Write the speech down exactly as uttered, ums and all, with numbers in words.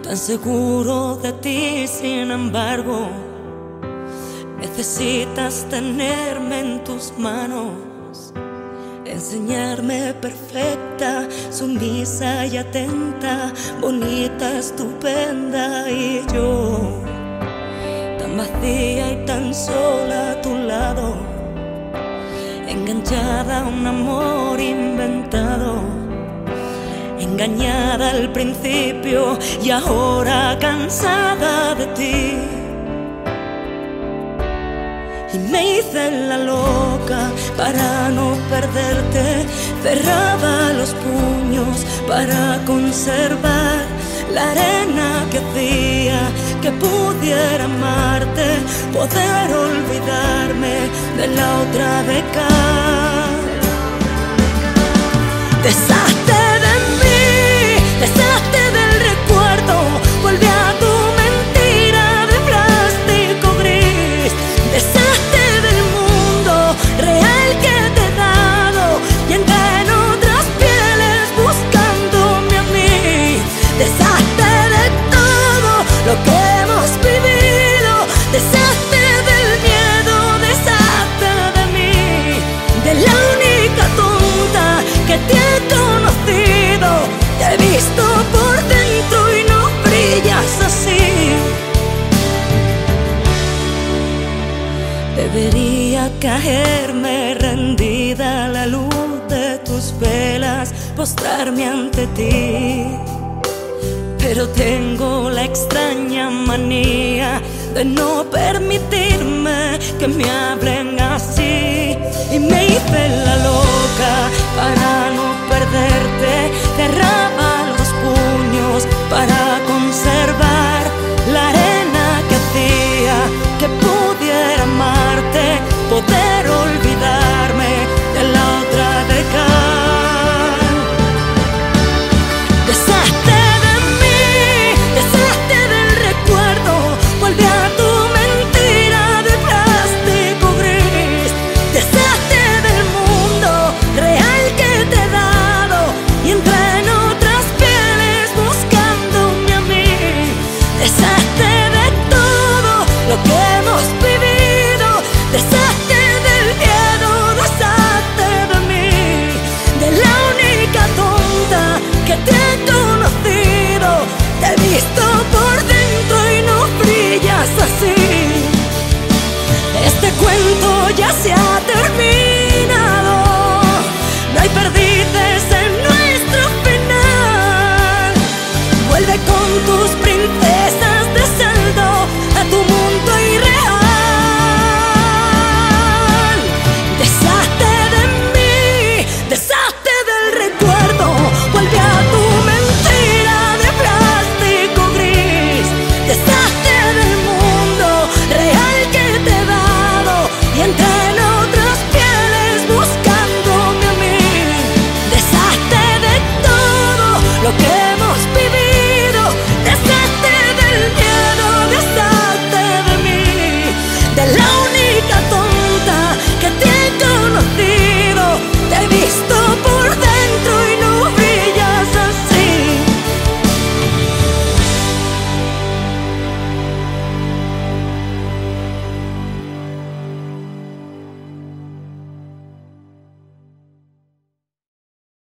tan seguro de ti, sin embargo, necesitas tenerme en tus manos, enseñarme perfecta, sumisa y atenta, bonita, estupenda, y yo tan vacía y tan sola a tu lado, enganchada a un amor inventado, engañada al principio y ahora cansada de ti. Y me hice la loca para no perderte, cerraba los puños para conservar la arena que hacía que pudiera amarte, poder olvidarme de la otra beca. Deshazte de mí, deshazte del recuerdo, vuelve a tu mentira de plástico gris. Deshazte del mundo real que te he dado y entra en otras pieles buscándome a mí. Deshazte de todo lo que hemos vivido, deshazte del miedo, deshazte de mí, de la única tonta que te he conocido. Te he visto por dentro y no brillas así. Debería caerme rendida a la luz de tus velas, postrarme ante ti, pero tengo la extraña manía de no permitirme que me hablen así. Y me hice la loca para no perder